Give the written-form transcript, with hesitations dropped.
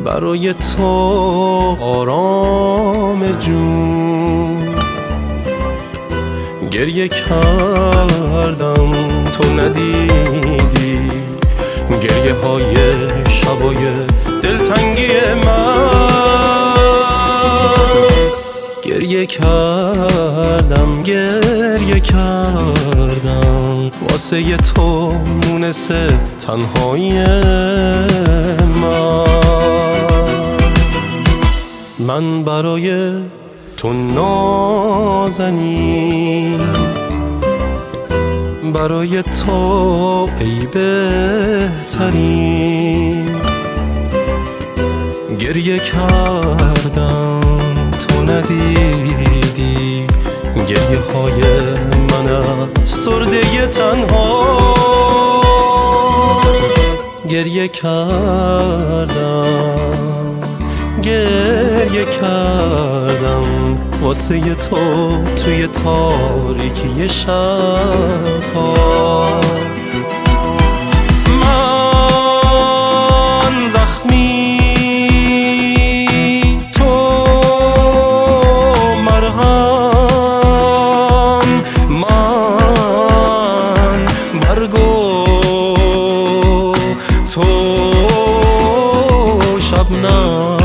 برای تو آرام جون گریه کردم تو ندیدی گریه های شبای دلتنگی من گریه کردم واسه تو مونس تنهایی من برای تو نازنین برای تو ای بهترین گریه کردم تو ندیدی گریه های من افسرده تنها گریه کردم واسه تو توی تاریکی شب‌ها من زخمی تو مرهم من برگو تو شبنم